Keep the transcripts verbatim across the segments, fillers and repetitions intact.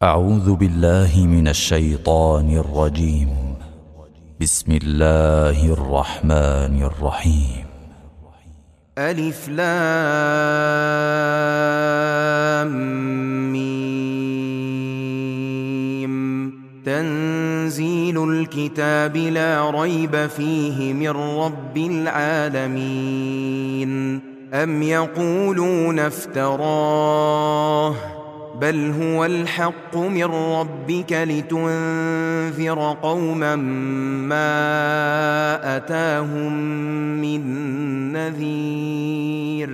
أعوذ بالله من الشيطان الرجيم. بسم الله الرحمن الرحيم. ألف لام ميم. تنزيل الكتاب لا ريب فيه من رب العالمين. أم يقولون افتراه بل هو الحق من ربك لتنذر قوما ما أتاهم من نذير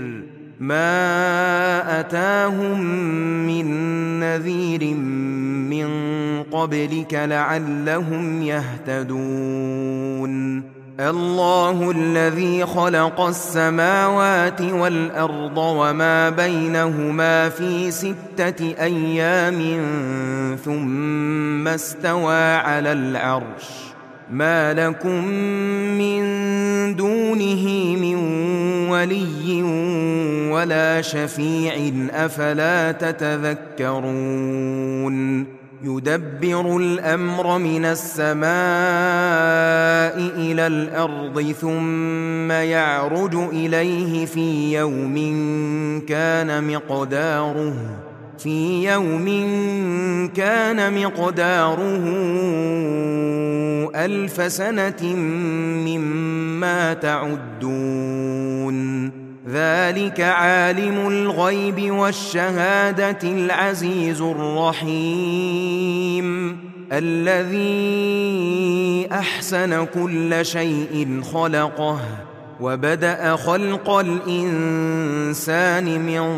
ما أتاهم من نذير من قبلك لعلهم يهتدون. الله الذي خلق السماوات والأرض وما بينهما في ستة أيام ثم استوى على العرش. ما لكم من دونه من ولي ولا شفيع أفلا تتذكرون. يدبر الأمر من السماء إلى الأرض ثم يعرج إليه في يوم كان مقداره في يوم كان مقداره ألف سنة مما تعدون. ذلك عالم الغيب والشهادة العزيز الرحيم الذي أحسن كل شيء خلقه وبدأ خلق الإنسان من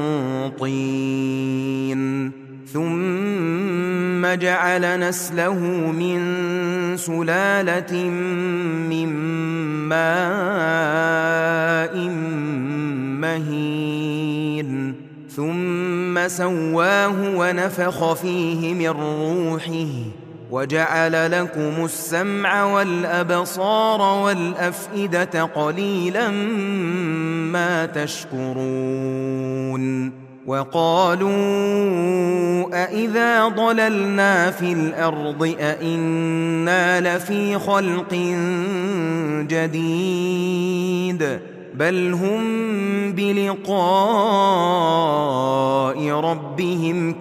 طين ثم جعل نسله من سلالة من ماء مهين ثم سواه ونفخ فيه من روحه وجعل لكم السمع والأبصار والأفئدة قليلا ما تشكرون. وقالوا أإذا ضللنا في الأرض أإنا لفي خلق جديد بل هم بلقاء ربهم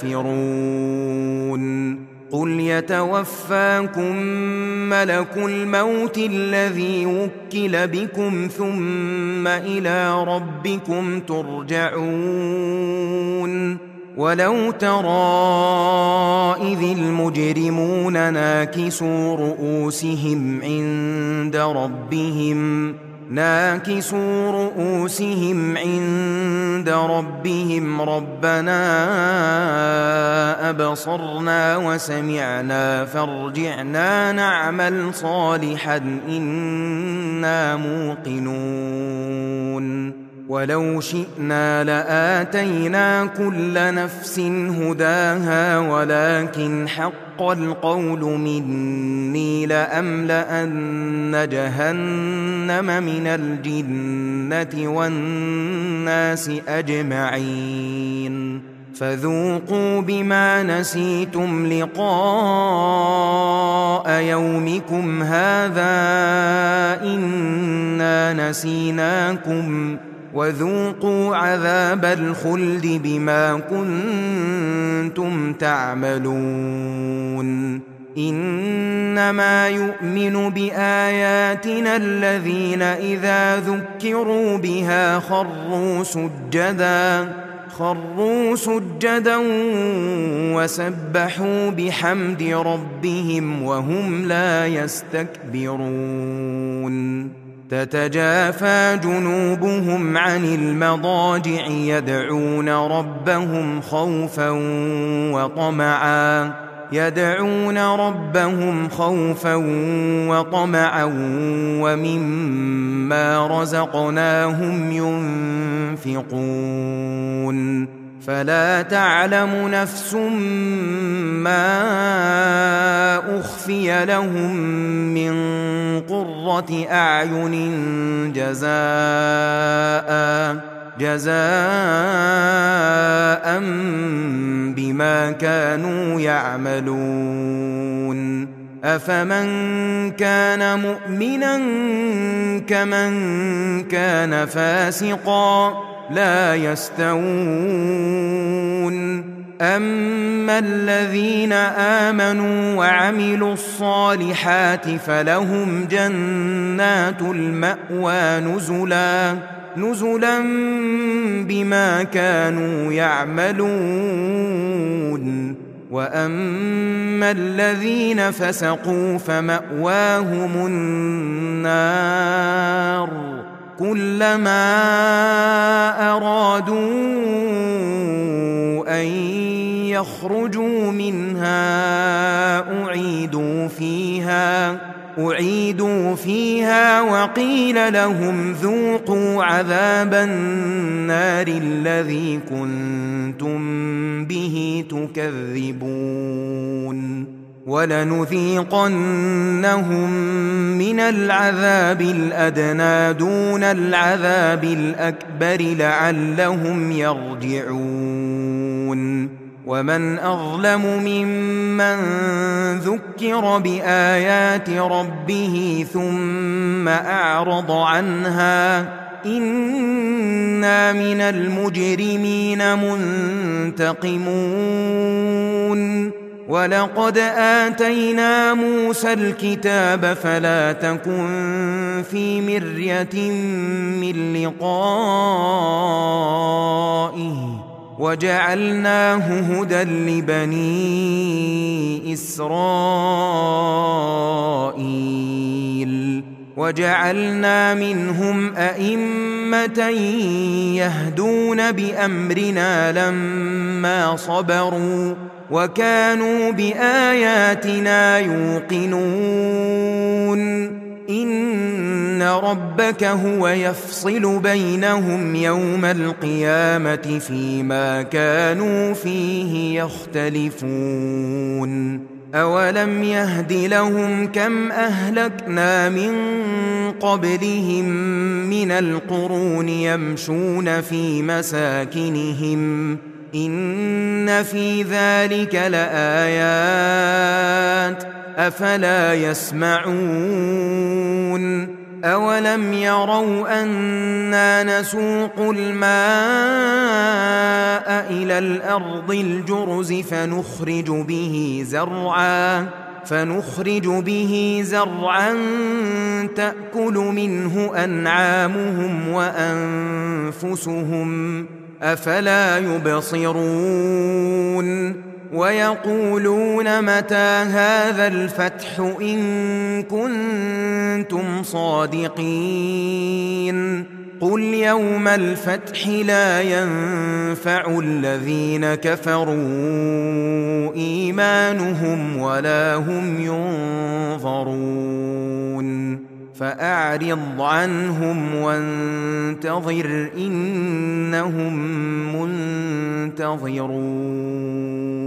كافرون. قل يتوفاكم ملك الموت الذي وكل بكم ثم إلى ربكم ترجعون. ولو ترى إذ المجرمون ناكسوا رؤوسهم عند ربهم ناكسوا رؤوسهم عند ربهم ربنا أبصرنا وسمعنا فارجعنا نعمل صالحا إنا موقنون. ولو شئنا لآتينا كل نفس هداها ولكن حق القول مني لأملأن جهنم من الجنة والناس أجمعين. فذوقوا بما نسيتم لقاء يومكم هذا إنا نسيناكم وذوقوا عذاب الخلد بما كنتم تعملون. إنما يؤمن بآياتنا الذين إذا ذكروا بها خروا سجدا خروا سجدا وسبحوا بحمد ربهم وهم لا يستكبرون. تتجافى جنوبهم عن المضاجع يدعون ربهم خوفا وطمعا يدعون ربهم خوفا وطمعا ومما رزقناهم ينفقون. فلا تعلم نفس ما أخفي لهم من قرة أعين جزاء جزاء بما كانوا يعملون أفمن كان مؤمنا كمن كان فاسقا لا يستوون أما الذين آمنوا وعملوا الصالحات فلهم جنات المأوى نزلا نزلا بما كانوا يعملون وأما الذين فسقوا فمأواهم النار كلما أرادوا أن يخرجوا منها أعيدوا فيها أعيدوا فيها وقيل لهم ذوقوا عذاب النار الذي كنتم به تكذبون ولنذيقنهم من العذاب الأدنى دون العذاب الأكبر لعلهم يرجعون ومن أظلم ممن ذكر بآيات ربه ثم أعرض عنها إنا من المجرمين منتقمون ولقد آتينا موسى الكتاب فلا تكن في مرية من لقائه وجعلناه هدى لبني إسرائيل وجعلنا منهم أئمة يهدون بأمرنا لما صبروا وكانوا بآياتنا يوقنون إن ربك هو يفصل بينهم يوم القيامة فيما كانوا فيه يختلفون أولم يهد لهم كم أهلكنا من قبلهم من القرون يمشون في مساكنهم إن في ذلك لآيات أفلا يسمعون أولم يروا أنا نسوق الماء إلى الأرض الجرز فنخرج به زرعا فنخرج به زرعا تأكل منه أنعامهم وأنفسهم أفلا يبصرون ويقولون متى هذا الفتح إن كنتم صادقين قل يوم الفتح لا ينفع الذين كفروا إيمانهم ولا هم ينظرون فأعرض عنهم وانتظر إنهم منتظرون